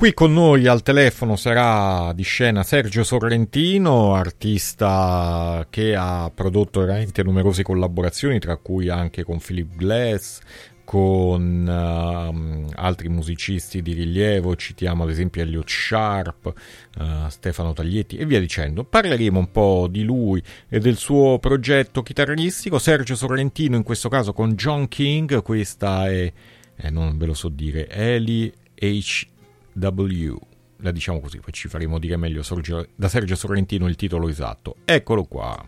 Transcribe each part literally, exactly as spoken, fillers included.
Qui con noi al telefono sarà di scena Sergio Sorrentino, artista che ha prodotto veramente numerose collaborazioni, tra cui anche con Philip Glass, con uh, altri musicisti di rilievo, citiamo ad esempio Elliott Sharp, uh, Stefano Taglietti e via dicendo. Parleremo un po' di lui e del suo progetto chitarristico. Sergio Sorrentino in questo caso con John King, questa è, eh, non ve lo so dire, Eli H W, la diciamo così, poi ci faremo dire meglio Sergio, da Sergio Sorrentino il titolo esatto. Eccolo qua.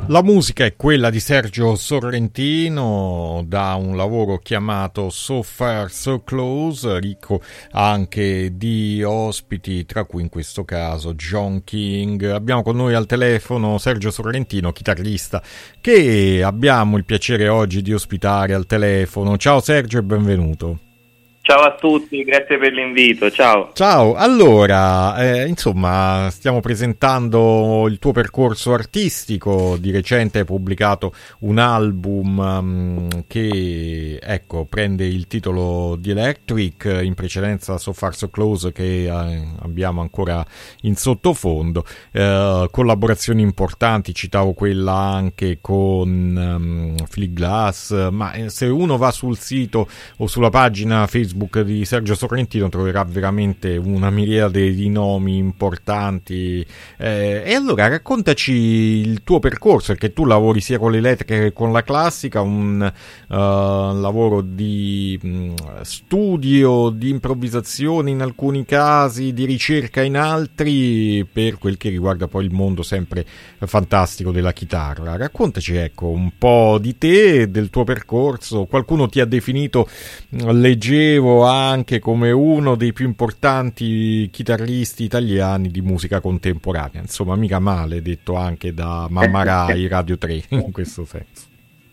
La musica è quella di Sergio Sorrentino, da un lavoro chiamato So Far So Close, ricco anche di ospiti, tra cui in questo caso John King. Abbiamo con noi al telefono Sergio Sorrentino, chitarrista, che abbiamo il piacere oggi di ospitare al telefono. Ciao Sergio e benvenuto. Ciao a tutti, grazie per l'invito, ciao. Ciao, allora, eh, insomma, stiamo presentando il tuo percorso artistico. Di recente hai pubblicato un album um, che, ecco, prende il titolo di Electric, in precedenza So Far So Close, che eh, abbiamo ancora in sottofondo. Eh, collaborazioni importanti, citavo quella anche con um, Philip Glass, ma eh, se uno va sul sito o sulla pagina Facebook di Sergio Sorrentino troverà veramente una miriade di nomi importanti. Eh, e allora raccontaci il tuo percorso, perché tu lavori sia con l'elettrica che con la classica, un uh, lavoro di mh, studio, di improvvisazione in alcuni casi, di ricerca in altri, per quel che riguarda poi il mondo sempre fantastico della chitarra. Raccontaci, ecco, un po' di te, del tuo percorso. Qualcuno ti ha definito, leggevo, anche come uno dei più importanti chitarristi italiani di musica contemporanea. Insomma, mica male, detto anche da Mamma Rai, Radio tre, in questo senso.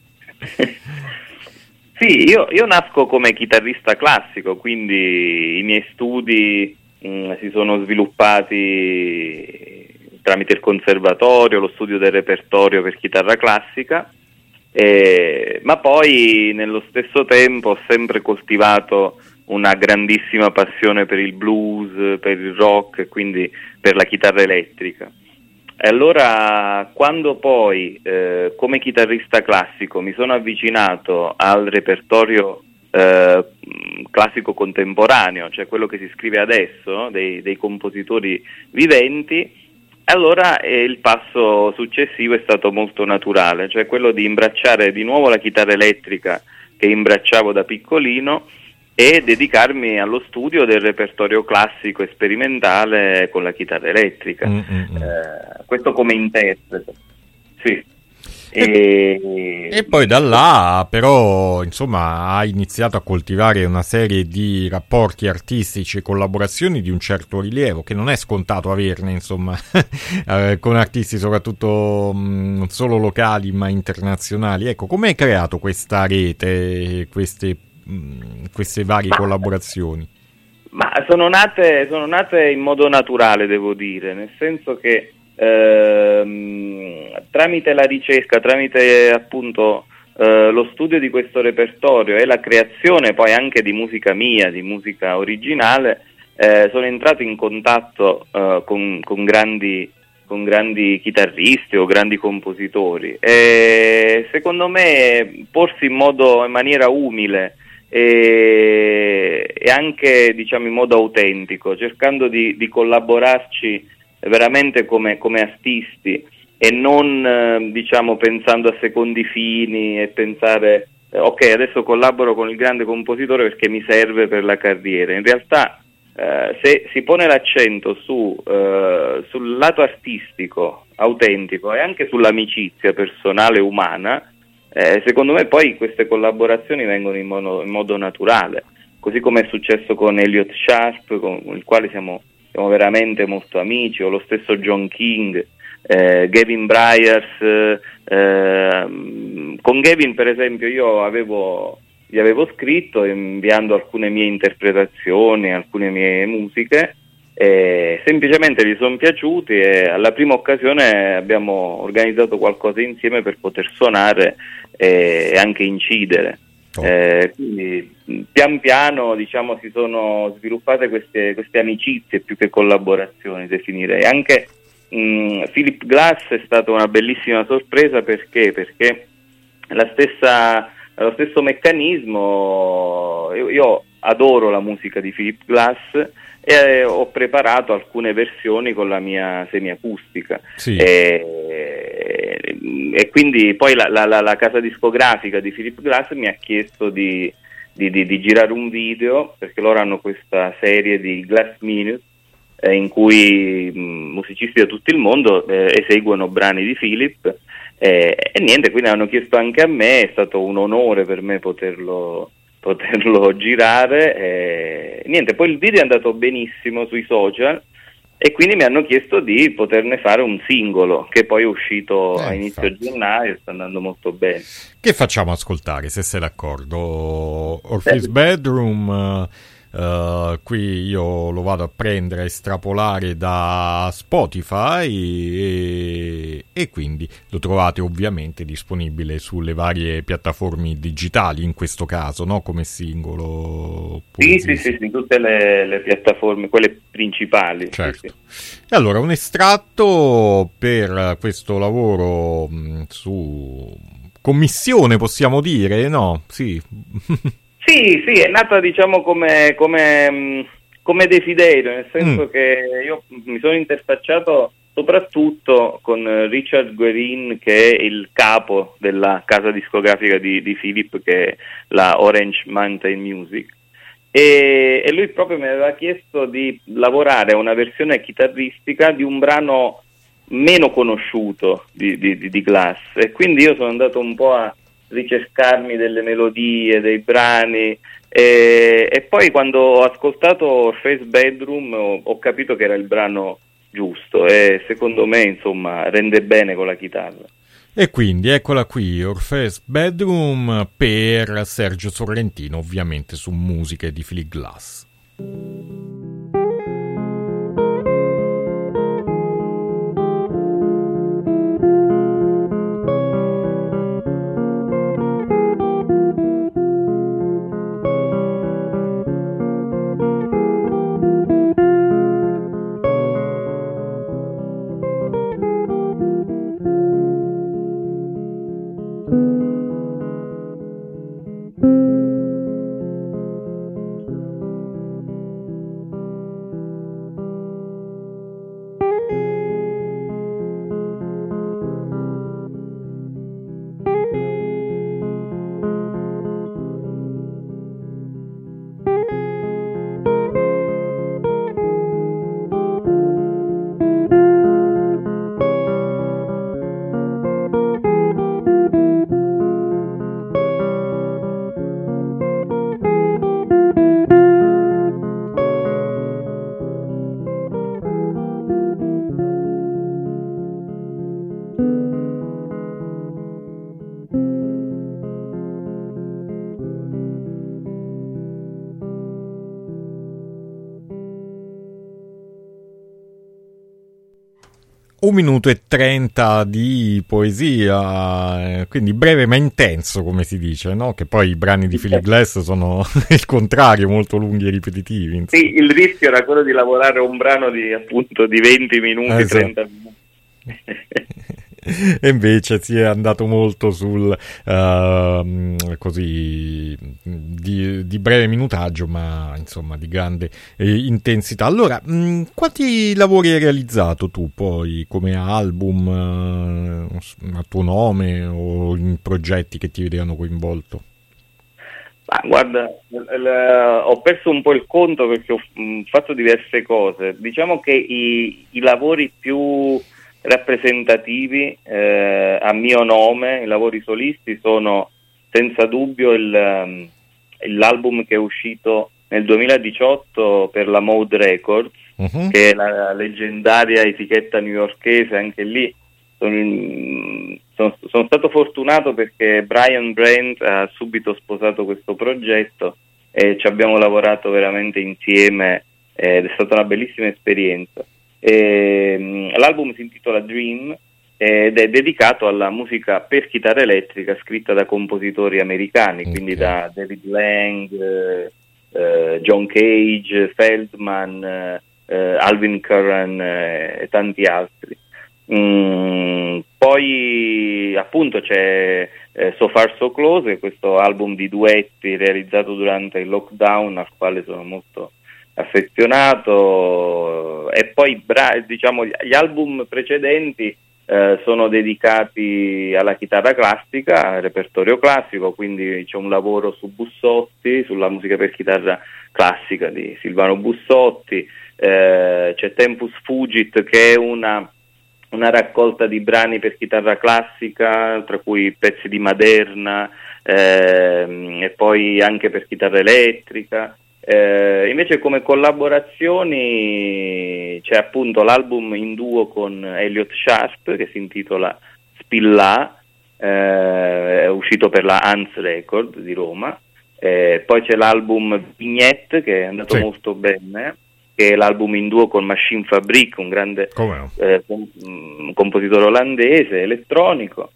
Sì, io, io nasco come chitarrista classico, quindi i miei studi mh, si sono sviluppati tramite il conservatorio, lo studio del repertorio per chitarra classica. Eh, ma poi nello stesso tempo ho sempre coltivato una grandissima passione per il blues, per il rock e quindi per la chitarra elettrica. E allora quando poi eh, come chitarrista classico mi sono avvicinato al repertorio eh, classico contemporaneo, cioè quello che si scrive adesso, dei, dei compositori viventi, allora eh, il passo successivo è stato molto naturale, cioè quello di imbracciare di nuovo la chitarra elettrica che imbracciavo da piccolino e dedicarmi allo studio del repertorio classico e sperimentale con la chitarra elettrica. Mm-hmm. Eh, questo come interprete. Sì. E, e poi da là però insomma hai iniziato a coltivare una serie di rapporti artistici e collaborazioni di un certo rilievo, che non è scontato averne, insomma, eh, con artisti soprattutto mh, non solo locali ma internazionali. Ecco, come hai creato questa rete, queste, mh, queste varie ma, collaborazioni? Ma sono nate, sono nate in modo naturale, devo dire, nel senso che Ehm, tramite la ricerca, tramite appunto eh, lo studio di questo repertorio e la creazione poi anche di musica mia, di musica originale, eh, sono entrato in contatto eh, con, con grandi con grandi chitarristi o grandi compositori e secondo me porsi in modo in maniera umile e, e anche diciamo in modo autentico, cercando di, di collaborarci veramente come, come artisti e non eh, diciamo pensando a secondi fini e pensare eh, ok adesso collaboro con il grande compositore perché mi serve per la carriera. In realtà eh, se si pone l'accento su, eh, sul lato artistico autentico e anche sull'amicizia personale umana, eh, secondo me poi queste collaborazioni vengono in modo, in modo naturale, così come è successo con Elliott Sharp, con, con il quale siamo siamo veramente molto amici, o lo stesso John King, eh, Gavin Bryars. Eh, con Gavin per esempio io avevo, gli avevo scritto inviando alcune mie interpretazioni, alcune mie musiche, e semplicemente gli sono piaciuti e alla prima occasione abbiamo organizzato qualcosa insieme per poter suonare e anche incidere. Oh. Eh, quindi pian piano diciamo si sono sviluppate queste, queste amicizie più che collaborazioni, definirei. Anche mh, Philip Glass è stata una bellissima sorpresa perché perché la stessa, lo stesso meccanismo. Io, io adoro la musica di Philip Glass e eh, ho preparato alcune versioni con la mia semiacustica. Sì. E, e quindi poi la, la, la casa discografica di Philip Glass mi ha chiesto di, di, di, di girare un video, perché loro hanno questa serie di Glass Minutes eh, in cui mh, musicisti da tutto il mondo eh, eseguono brani di Philip, eh, e niente, quindi hanno chiesto anche a me, è stato un onore per me poterlo, poterlo girare, e niente, poi il video è andato benissimo sui social, e quindi mi hanno chiesto di poterne fare un singolo, che poi è uscito eh, a inizio infatti. gennaio, sta andando molto bene. Che facciamo ascoltare, se sei d'accordo? Orpheus Eh. Bedroom, uh, qui io lo vado a prendere, a estrapolare da Spotify, e, e quindi lo trovate ovviamente disponibile sulle varie piattaforme digitali, in questo caso, no? Come singolo. Sì, sì, sì, sì, tutte le, le piattaforme, quelle principali. Certo. Sì, sì. E allora, un estratto per questo lavoro mh, su commissione, possiamo dire, no? Sì. Sì, sì, è nata diciamo come, come, mh, come desiderio, nel senso Mm. che io mi sono interfacciato soprattutto con Richard Guerin, che è il capo della casa discografica di, di Philip, che è la Orange Mountain Music, e, e lui proprio mi aveva chiesto di lavorare a una versione chitarristica di un brano meno conosciuto di, di, di Glass, e quindi io sono andato un po' a ricercarmi delle melodie, dei brani, e, e poi quando ho ascoltato Face Bedroom ho, ho capito che era il brano giusto, e secondo me insomma rende bene con la chitarra. E quindi eccola qui, Orpheus Bedroom per Sergio Sorrentino, ovviamente su musiche di Philip Glass. Un minuto e trenta di poesia, eh, quindi breve ma intenso, come si dice, no? Che poi i brani di Philip Glass sono il contrario, molto lunghi e ripetitivi. Insomma. Sì, il rischio era quello di lavorare un brano di appunto di venti minuti, Esatto. trenta minuti. E invece si è andato molto sul uh, così di, di breve minutaggio, ma insomma di grande eh, intensità. Allora, mh, quanti lavori hai realizzato tu poi come album uh, a tuo nome o in progetti che ti vedevano coinvolto? Ma guarda, l- l- ho perso un po' il conto perché ho mh, fatto diverse cose. Diciamo che i, i lavori più rappresentativi eh, a mio nome, i lavori solisti, sono senza dubbio il, um, l'album che è uscito nel duemiladiciotto per la Mode Records, uh-huh. che è la leggendaria etichetta newyorkese. Anche lì sono, sono, sono stato fortunato perché Brian Brent ha subito sposato questo progetto e ci abbiamo lavorato veramente insieme ed è stata una bellissima esperienza. E, l'album si intitola Dream ed è dedicato alla musica per chitarra elettrica scritta da compositori americani, okay. quindi da David Lang, eh, eh, John Cage, Feldman, eh, Alvin Curran eh, e tanti altri. Mm, poi appunto c'è eh, So Far So Close, questo album di duetti realizzato durante il lockdown al quale sono molto affezionato, e poi bra- diciamo gli album precedenti eh, sono dedicati alla chitarra classica, al repertorio classico, quindi c'è un lavoro su Bussotti, sulla musica per chitarra classica di Silvano Bussotti, eh, c'è Tempus Fugit, che è una, una raccolta di brani per chitarra classica, tra cui pezzi di Maderna, ehm, e poi anche per chitarra elettrica. Eh, invece come collaborazioni c'è appunto l'album in duo con Elliott Sharp che si intitola Spillà, eh, è uscito per la Hans Record di Roma, eh, poi c'è l'album Vignette che è andato sì. molto bene, che è l'album in duo con Machine Fabrique, un grande no? eh, com- compositore olandese elettronico,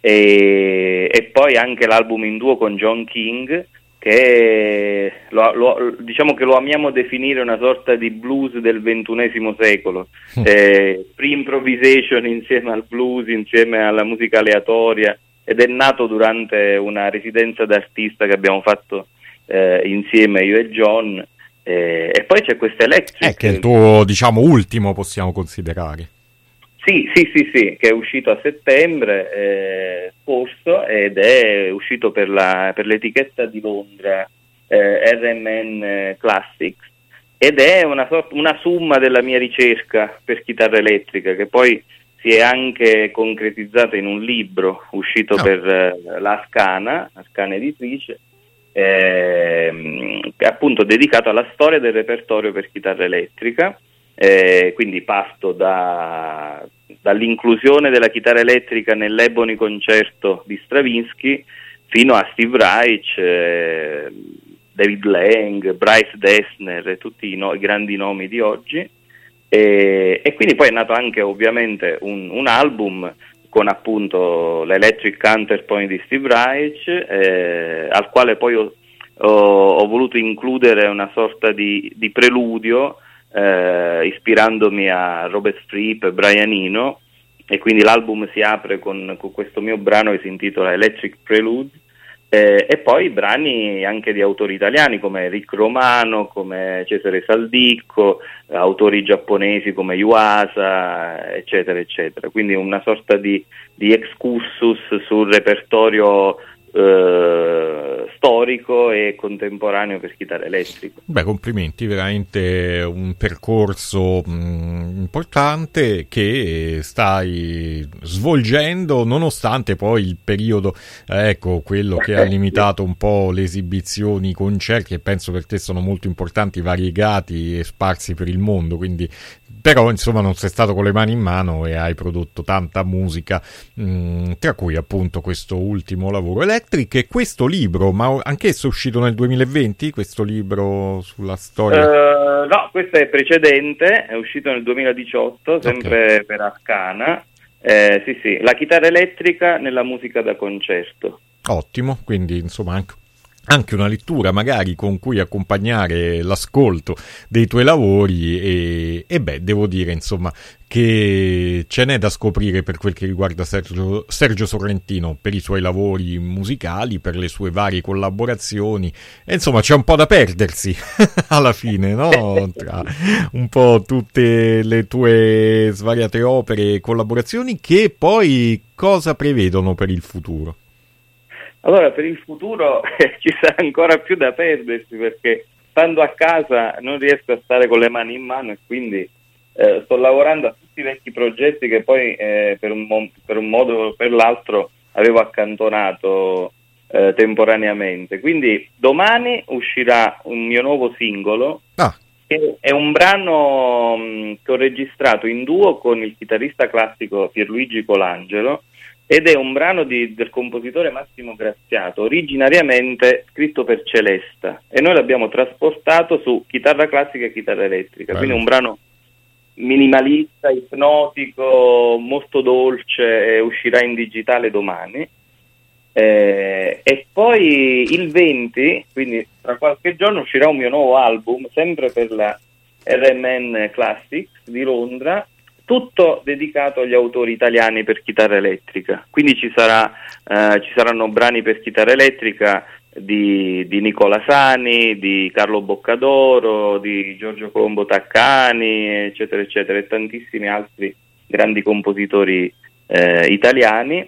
e, e poi anche l'album in duo con John King, che lo, lo, diciamo che lo amiamo definire una sorta di blues del ventunesimo secolo, eh, pre-improvisation insieme al blues, insieme alla musica aleatoria, ed è nato durante una residenza d'artista che abbiamo fatto eh, insieme io e John, eh, e poi c'è questa Electric. Eh, che è il tuo, diciamo, ultimo, possiamo considerare. Sì, sì, sì, sì, che è uscito a settembre eh, scorso ed è uscito per, la, per l'etichetta di Londra, eh, R M N Classics, ed è una, sorta, una somma della mia ricerca per chitarra elettrica, che poi si è anche concretizzata in un libro uscito oh. per eh, la Ascana, Ascana editrice, eh, che è appunto dedicato alla storia del repertorio per chitarra elettrica. Eh, quindi pasto da, dall'inclusione della chitarra elettrica nell'Ebony Concerto di Stravinsky fino a Steve Reich, eh, David Lang, Bryce Dessner e tutti i, no, i grandi nomi di oggi, e, e quindi poi è nato anche ovviamente un, un album con appunto l'Electric Counterpoint di Steve Reich, eh, al quale poi ho, ho, ho voluto includere una sorta di, di preludio, Eh, ispirandomi a Robert Fripp e Brian Eno, e quindi l'album si apre con, con questo mio brano che si intitola Electric Prelude, eh, e poi brani anche di autori italiani come Rick Romano, come Cesare Saldicco, eh, autori giapponesi come Yuasa, eccetera eccetera, quindi una sorta di, di excursus sul repertorio Uh, storico e contemporaneo per chitarra elettrica. Beh, complimenti, veramente un percorso mh, importante che stai svolgendo, nonostante poi il periodo, eh, ecco, quello che ha limitato un po' le esibizioni, i concerti, che penso per te sono molto importanti, variegati e sparsi per il mondo, quindi però insomma non sei stato con le mani in mano e hai prodotto tanta musica, mh, tra cui appunto questo ultimo lavoro Electric e questo libro, ma anch'esso è uscito nel duemilaventi, questo libro sulla storia? Uh, no, questo è precedente, è uscito nel duemiladiciotto, sempre okay. per Ascana, eh, sì sì, la chitarra elettrica nella musica da concerto. Ottimo, quindi insomma anche anche una lettura magari con cui accompagnare l'ascolto dei tuoi lavori e, e beh, devo dire insomma che ce n'è da scoprire per quel che riguarda Sergio, Sergio Sorrentino, per i suoi lavori musicali, per le sue varie collaborazioni, e insomma c'è un po' da perdersi alla fine, no? Tra un po' tutte le tue svariate opere e collaborazioni, che poi cosa prevedono per il futuro? Allora, per il futuro eh, ci sarà ancora più da perdersi, perché stando a casa non riesco a stare con le mani in mano, e quindi eh, sto lavorando a tutti i vecchi progetti che poi eh, per, un mo- per un modo o per l'altro avevo accantonato eh, temporaneamente. Quindi domani uscirà un mio nuovo singolo, ah. che è un brano mh, che ho registrato in duo con il chitarrista classico Pierluigi Colangelo, ed è un brano di, del compositore Massimo Graziato, originariamente scritto per Celesta, e noi l'abbiamo trasportato su chitarra classica e chitarra elettrica. Bello. Quindi un brano minimalista, ipnotico, molto dolce, e uscirà in digitale domani. Eh, e poi il venti, quindi tra qualche giorno, uscirà un mio nuovo album, sempre per la R M N Classics di Londra, tutto dedicato agli autori italiani per chitarra elettrica. Quindi ci sarà eh, ci saranno brani per chitarra elettrica di, di Nicola Sani, di Carlo Boccadoro, di Giorgio Colombo Taccani, eccetera eccetera, e tantissimi altri grandi compositori eh, italiani.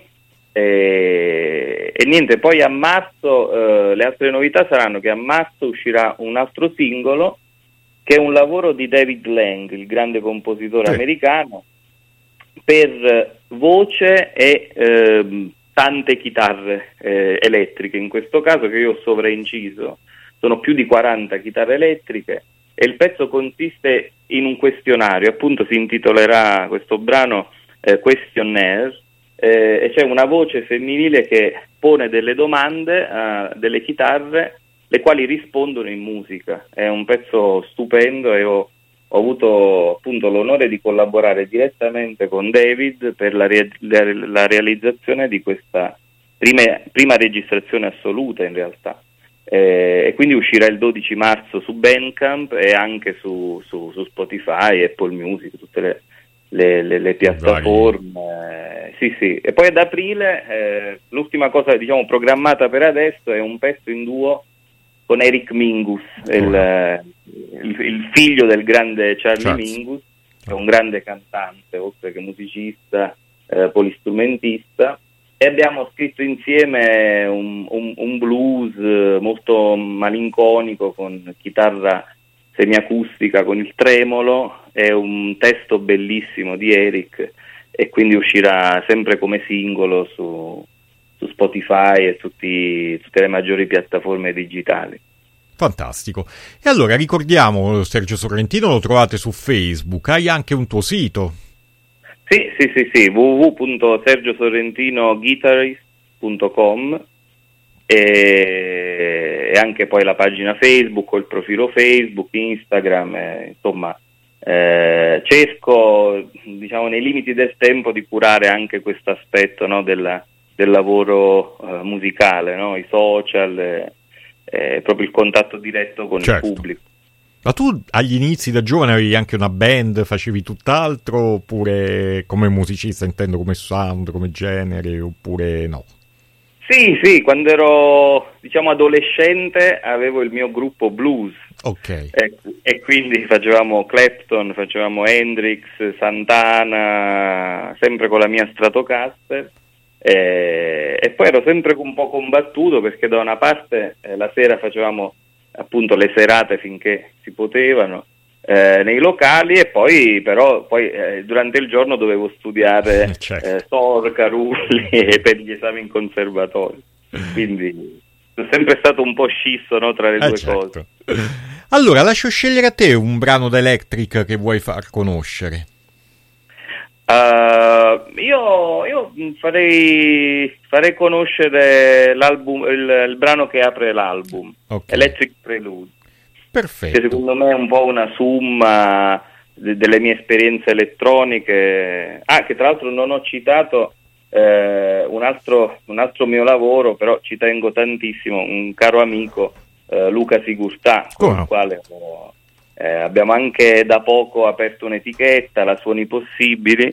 E, e niente, poi a marzo eh, le altre novità saranno che a marzo uscirà un altro singolo che è un lavoro di David Lang, il grande compositore sì. americano, per voce e eh, tante chitarre eh, elettriche, in questo caso, che io ho sovrainciso. Sono più di quaranta chitarre elettriche e il pezzo consiste in un questionario, appunto si intitolerà questo brano eh, Questionnaire, eh, e c'è una voce femminile che pone delle domande a delle chitarre, le quali rispondono in musica. È un pezzo stupendo e ho, ho avuto appunto l'onore di collaborare direttamente con David per la, re- la realizzazione di questa prima, prima registrazione assoluta, in realtà. Eh, e quindi uscirà il dodici marzo su Bandcamp e anche su, su, su Spotify, Apple Music, tutte le, le, le, le piattaforme. Eh, sì, sì. E poi ad aprile eh, l'ultima cosa, diciamo, programmata per adesso è un pezzo in duo con Eric Mingus, oh. il, il, il figlio del grande Charlie Charles. Mingus, che è un grande cantante, oltre che musicista, eh, polistrumentista. E abbiamo scritto insieme un, un, un blues molto malinconico con chitarra semiacustica con il tremolo e un testo bellissimo di Eric, e quindi uscirà sempre come singolo su, su Spotify e tutti, tutte le maggiori piattaforme digitali. Fantastico. E allora ricordiamo, Sergio Sorrentino lo trovate su Facebook, hai anche un tuo sito. Sì, sì, sì, sì, w w w punto sergio sorrentino guitarist punto com e, e anche poi la pagina Facebook o il profilo Facebook, Instagram, eh, insomma eh, cerco, diciamo, nei limiti del tempo di curare anche questo aspetto, no, della, del lavoro eh, musicale, no? I social, eh, eh, proprio il contatto diretto con certo. il pubblico. Ma tu agli inizi da giovane avevi anche una band, facevi tutt'altro, oppure come musicista, intendo come sound, come genere, oppure no? Sì, sì, quando ero, diciamo, adolescente avevo il mio gruppo blues. Ok. E, e quindi facevamo Clapton, facevamo Hendrix, Santana, sempre con la mia Stratocaster. E, e poi ero sempre un po' combattuto, perché da una parte eh, la sera facevamo appunto le serate finché si potevano eh, nei locali, e poi però poi eh, durante il giorno dovevo studiare certo. eh, Sorca, Rulli per gli esami in conservatorio, quindi sono sempre stato un po' scisso, no, tra le eh, due certo. cose. Allora lascio scegliere a te un brano da Electric che vuoi far conoscere. Uh, io, io farei, farei conoscere l'album, il, il brano che apre l'album, okay. Electric Prelude. Perfetto. Che secondo me è un po' una summa de- delle mie esperienze elettroniche. Ah, che tra l'altro non ho citato eh, un altro, un altro mio lavoro, però ci tengo tantissimo, un caro amico, eh, Luca Sigurtà, con oh. il quale ho, Eh, abbiamo anche da poco aperto un'etichetta, la Suoni Possibili,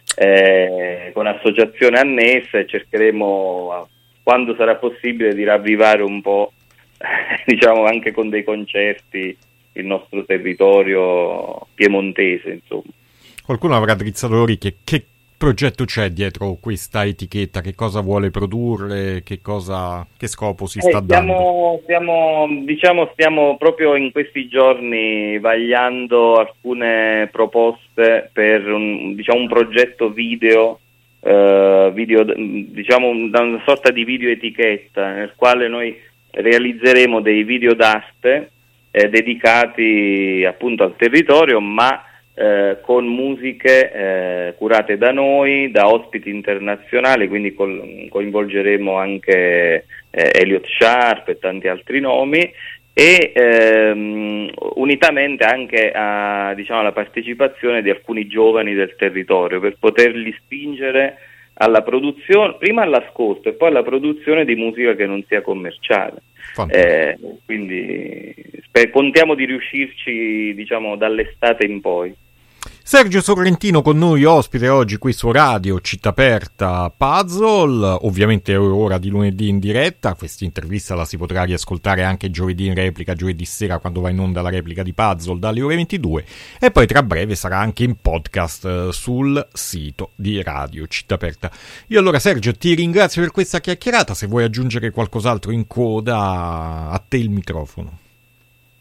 eh, con associazione annessa, e cercheremo, quando sarà possibile, di ravvivare un po', diciamo, anche con dei concerti, il nostro territorio piemontese, insomma. Qualcuno avrà drizzato le orecchie. Che progetto c'è dietro questa etichetta? Che cosa vuole produrre? Che cosa, che scopo si sta eh, stiamo, dando? Stiamo, diciamo, stiamo proprio in questi giorni vagliando alcune proposte per un, diciamo, un progetto video, eh, video, diciamo una sorta di video etichetta, nel quale noi realizzeremo dei video d'aste eh, dedicati appunto al territorio, ma Eh, con musiche eh, curate da noi, da ospiti internazionali, quindi col, coinvolgeremo anche eh, Elliott Sharp e tanti altri nomi, e ehm, unitamente anche a, diciamo, alla partecipazione di alcuni giovani del territorio, per poterli spingere alla produzione, prima all'ascolto e poi alla produzione di musica che non sia commerciale. Eh, quindi sper- contiamo di riuscirci, diciamo, dall'estate in poi. Sergio Sorrentino con noi ospite oggi qui su Radio Città Aperta Puzzle, ovviamente è ora di lunedì in diretta, questa intervista la si potrà riascoltare anche giovedì in replica, giovedì sera quando va in onda la replica di Puzzle dalle ore ventidue, e poi tra breve sarà anche in podcast sul sito di Radio Città Aperta. Io allora Sergio ti ringrazio per questa chiacchierata, se vuoi aggiungere qualcos'altro in coda a te il microfono.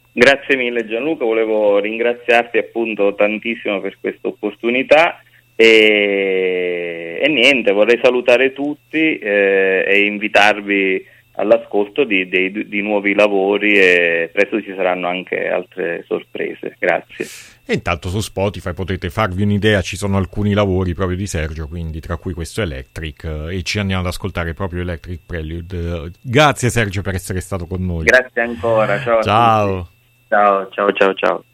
Grazie mille Gianluca, volevo ringraziarti appunto tantissimo per questa opportunità e, e niente, vorrei salutare tutti eh, e invitarvi all'ascolto di, di, di nuovi lavori, e presto ci saranno anche altre sorprese. Grazie. E intanto su Spotify potete farvi un'idea, ci sono alcuni lavori proprio di Sergio, quindi tra cui questo Electric, e ci andiamo ad ascoltare proprio Electric Prelude. Grazie Sergio per essere stato con noi. Grazie ancora, ciao. Ciao. Ciao, ciao, ciao, ciao.